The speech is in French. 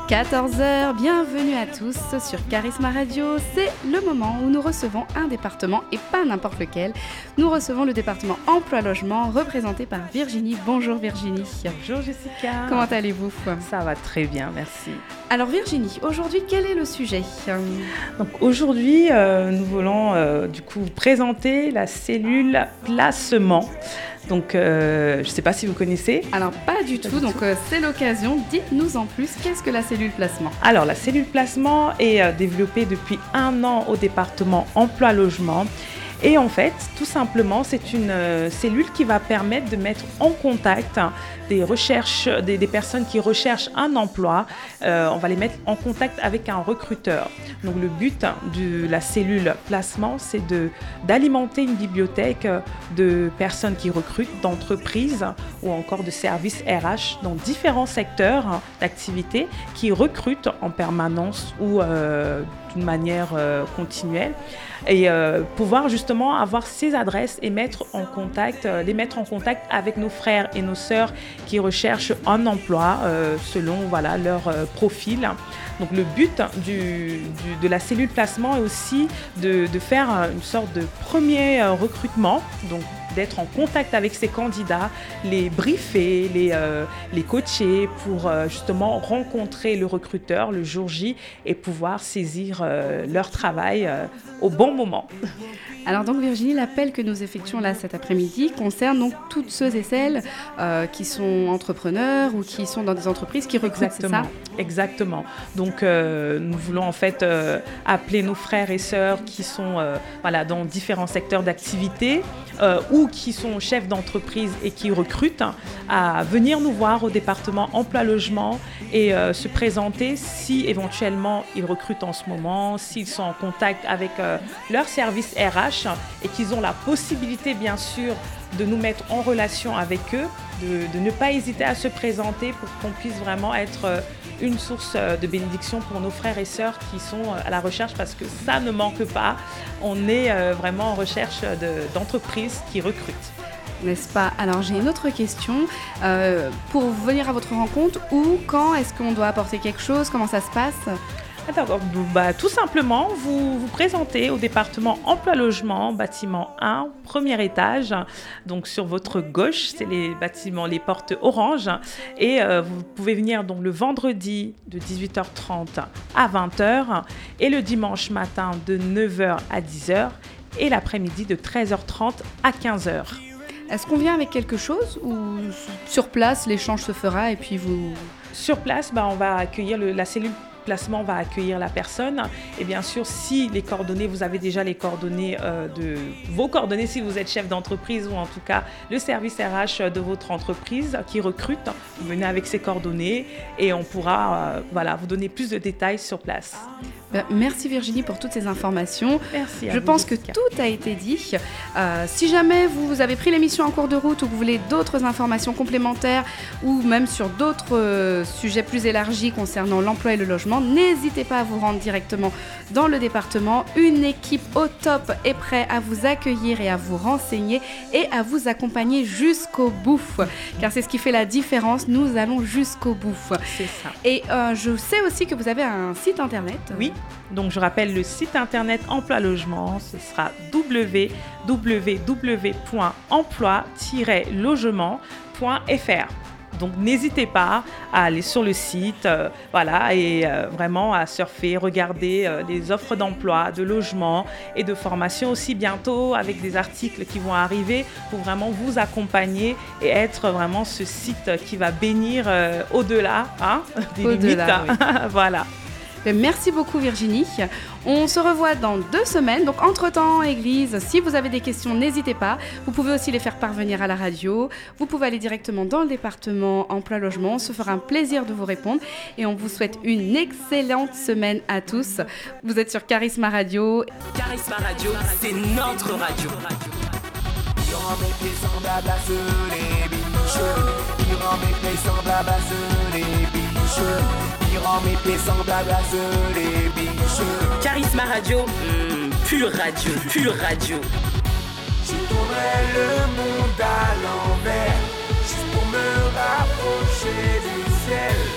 14 heures, bienvenue à tous sur Charisma Radio. C'est le moment où nous recevons un département et pas n'importe lequel. Nous recevons le département emploi-logement représenté par Virginie. Bonjour Virginie. Bonjour Jessica. Comment allez-vous ? Ça va très bien, merci. Alors Virginie, aujourd'hui, quel est le sujet ? Donc aujourd'hui, nous voulons du coup vous présenter la cellule placement. Donc, je ne sais pas si vous connaissez. Alors, pas du tout. Donc, c'est l'occasion. Dites-nous en plus, qu'est-ce que la cellule placement ? Alors, la cellule placement est développée depuis 1 an au département emploi-logement. Et en fait, tout simplement, c'est une cellule qui va permettre de mettre en contact des personnes qui recherchent un emploi. On va les mettre en contact avec un recruteur. Donc, le but de la cellule placement, c'est d'alimenter une bibliothèque de personnes qui recrutent, d'entreprises ou encore de services RH dans différents secteurs d'activité qui recrutent en permanence ou d'une manière continuelle. Et pouvoir justement avoir ces adresses et les mettre en contact avec nos frères et nos sœurs qui recherchent un emploi selon leur profil. Donc le but de la cellule placement est aussi de faire une sorte de premier recrutement, donc d'être en contact avec ces candidats, les briefer, les coacher pour justement rencontrer le recruteur le jour J et pouvoir saisir leur travail au bon moment. Alors donc Virginie, l'appel que nous effectuons là cet après-midi concerne donc toutes ceux et celles qui sont entrepreneurs ou qui sont dans des entreprises qui recrutent, c'est ça ? Exactement. Donc nous voulons en fait appeler nos frères et sœurs qui sont dans différents secteurs d'activité ou qui sont chefs d'entreprise et qui recrutent à venir nous voir au département emploi-logement et se présenter si éventuellement ils recrutent en ce moment, s'ils sont en contact avec leur service RH et qu'ils ont la possibilité bien sûr de nous mettre en relation avec eux, de ne pas hésiter à se présenter pour qu'on puisse vraiment être une source de bénédiction pour nos frères et sœurs qui sont à la recherche, parce que ça ne manque pas. On est vraiment en recherche d'entreprises qui recrutent. N'est-ce pas ? Alors j'ai une autre question. Pour venir à votre rencontre, où, quand est-ce qu'on doit apporter quelque chose ? Comment ça se passe ? Tout simplement, vous vous présentez au département emploi-logement, bâtiment 1, premier étage. Donc sur votre gauche, c'est les bâtiments, les portes orange. Et vous pouvez venir donc le vendredi de 18h30 à 20h et le dimanche matin de 9h à 10h et l'après-midi de 13h30 à 15h. Est-ce qu'on vient avec quelque chose ou sur place, l'échange se fera et puis vous... Sur place, on va accueillir la cellule placement va accueillir la personne et bien sûr si les coordonnées, vous avez déjà les coordonnées vos coordonnées si vous êtes chef d'entreprise ou en tout cas le service RH de votre entreprise qui recrute, vous venez avec ces coordonnées et on pourra vous donner plus de détails sur place. Merci Virginie pour toutes ces informations. Merci. Je pense que tout a été dit. Si jamais vous avez pris l'émission en cours de route ou que vous voulez d'autres informations complémentaires ou même sur d'autres sujets plus élargis concernant l'emploi et le logement, n'hésitez pas à vous rendre directement dans le département. Une équipe au top est prête à vous accueillir et à vous renseigner et à vous accompagner jusqu'au bout. Car c'est ce qui fait la différence. Nous allons jusqu'au bout. C'est ça. Et je sais aussi que vous avez un site internet. Oui. Donc, je rappelle le site internet emploi-logement, ce sera www.emploi-logement.fr. Donc, n'hésitez pas à aller sur le site et vraiment à surfer, regarder les offres d'emploi, de logement et de formation aussi bientôt avec des articles qui vont arriver pour vraiment vous accompagner et être vraiment ce site qui va bénir au-delà des limites. Oui. Voilà. Merci beaucoup Virginie. On se revoit dans 2 semaines. Donc entre-temps, Église, si vous avez des questions, n'hésitez pas. Vous pouvez aussi les faire parvenir à la radio. Vous pouvez aller directement dans le département emploi-logement. On se fera un plaisir de vous répondre. Et on vous souhaite une excellente semaine à tous. Vous êtes sur Charisma Radio. Charisma Radio, c'est notre radio. Il rend mes pieds semblables à ceux des biches. Il rend mes pieds semblables à ceux des biches. Il rend mes pieds semblables à ceux des biches. Charisma Radio, pure radio, pure radio. J'ai tourné le monde à l'envers, juste pour me rapprocher du ciel.